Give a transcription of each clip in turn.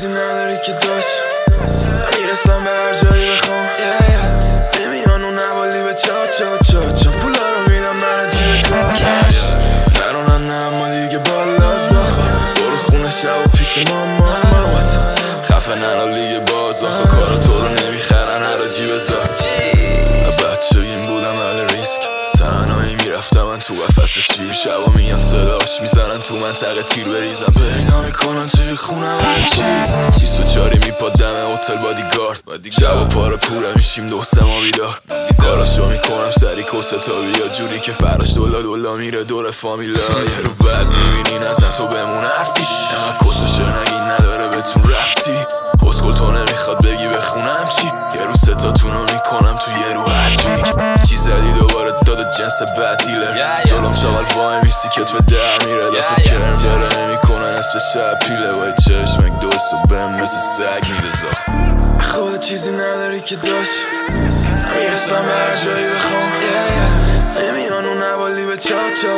چیزی نداری که داشت میرسم به هر جایی بخوام نمیان اون نوالی به چا پولا رو میدم من جیب کاش نرونن نه اما دیگه بالا زاخه برو خونه شب و پیش مامات خفه نرا لیگ باز آخه کارا تو رو نمیخرن هر جیب زار بچه این بودم ولی ریسک تنهایی میرفتم من تو قفس شیر شبا میان صداش میزنن تو منطقه تیر بریزم پیدا میکنن توی خونم چی 24 میپاد دم هتل بادیگارد شبا پاره پوله میشیم دو سه ما بیدار کاراشو میکنم سری کسه تا بیا جوری که فراش دولا میره دور فامیلا یه رو بد میبینی نزن تو بمون حرفی اما کسو شنگی نداره بهتون رفتی اسکل تو نمیخواد بگی بخونم چی یه رو ستاتونو میکنم تو یه رو هتریک چی زدی دوباره داده جنس بد دیلر جلوم چاقل وای میسی کتف در میره دفت کرم داره نمیکنن نصف شب پیله وای چشمک دوست و بهم مثل سگ میده زخ خود چیزی نداری که داشت میرسم به هر جایی بخوام نمیان اون نوالی به چا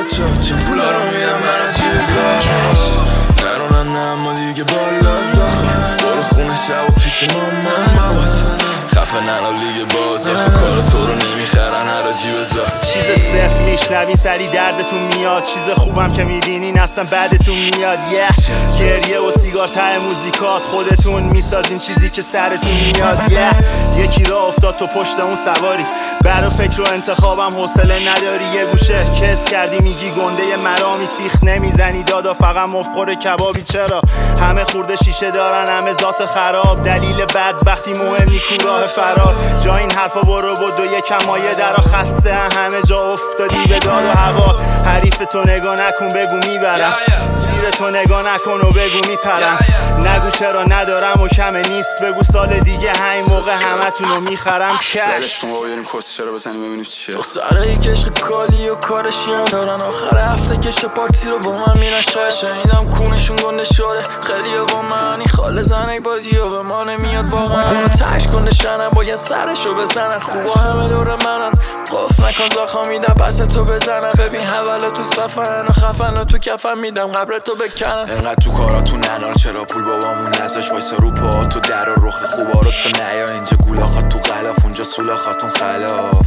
پولا رو میدم من از جیب کاش نرونن نه اما دیگه بالا زاخه برو خونه شب و پیش مامات خفه نرا لیگ باز آخه کار تو رو نمیخرن هر جیب زار چیز صفر میشنوین سری دردتون میاد چیز خوبم که میبینین اصلا بعدتون میاد گریه و سیگار ته موزیکات خودتون میسازین چیزی که سرتون میاد یکی را افتاد تو پشت اون سواری برا فکر و انتخابم حوصله نداری یه گوشه کس کردی میگی گنده مرامی سیخ نمیزنی دادا فقط مفخور کبابی چرا همه خورده شیشه دارن همه ذات خراب دلیل بدبختی مهم نی راه فرار جا این حرفا برو بود و یکم مایه درا خسته همه جا افتادی به داد و هوا حریف تو نگاه نکن بگو میبرم زیر تو نگاه نکن و بگو میپرم نگو چرا ندارم و کمه نیست بگو سال دیگه همین موقع همه تونو میخرم کش ما بریم کس چرا بزنیم ببینیم چیه دخترایی که عشق کالی و کارشی هم دارن آخر هفته کش پارتی رو با من میرن شاید شنیدم کونشون گنده شده خیلی با منی خاله زنک بازی و به ما نمیاد واقعا اونو تش کنده شنم باید سرشو بزنن خوبا همه دور منن قف نکن زاخا میدم پس تو بزنن ببین حوالا تو صفن و خفن و تو کفن میدم قبر تو بکنن انقدر تو کاراتون ننار چرا پول بابامون نزاش وایسا رو پا تو در و رخ خوبا رو تو نیا اینجا گولاخات تو غلاف اونجا سولاخاتون خلاف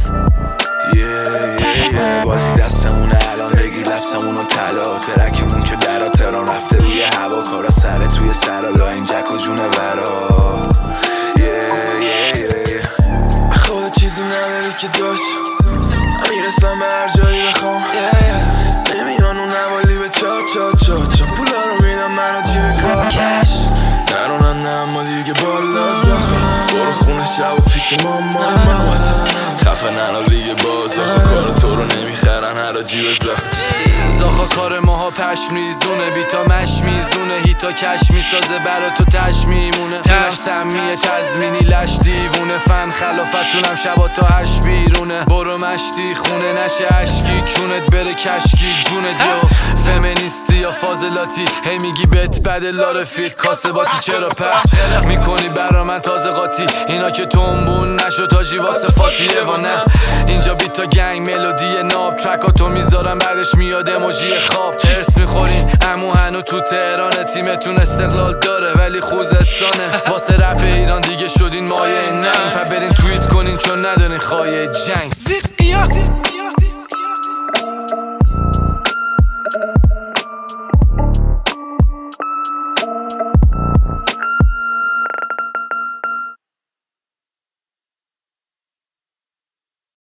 بازی دستمونه الان بگیر لفظمونو طلا ترکمون که درا تران رفته روی هوا کارا سر توی سرا لا این جک و جونه برا خود چیزی نداری که داشت میرسم به هر جایی بخوام نمیان اون نوالی به چا پولا رو میدم من جیب کاش نرونن نه اما دیگه بالا زاخه برو خونه شب و پیش مامات خفه نرا لیگ باز آخه کار تو رو نمیخرن هر جیب زار زاخا کار ماها پشم ریزونه بیتا مش میزونه هیتا کش میسازه برا تو تش میمونه تیرم سمیه تزمینی لش دیوونه فن خلافتونم شبا تا 8 بیرونه برو مشتی خونه نشه عشقی کونت بره کشکی جونت یا فمینیستی یا فاضلاتی هی میگی بهت بده لا رفیق کاسباتی چرا پر میکنی برا من تازه قاطی اینا که تنبون نشو تاجی واسه فاتیه و نه اینجا بیتا گنگ ملودی ناب ترکاتو میذارم بعدش میاد اموجی خواب هرس میخورین امو هنو تو تهران تیمتون استقلال داره ولی خوزستانه واسه رپ ایران دیگه شدین مایه ننگ پا برین توییت کنین چون ندارین خواهی جنگ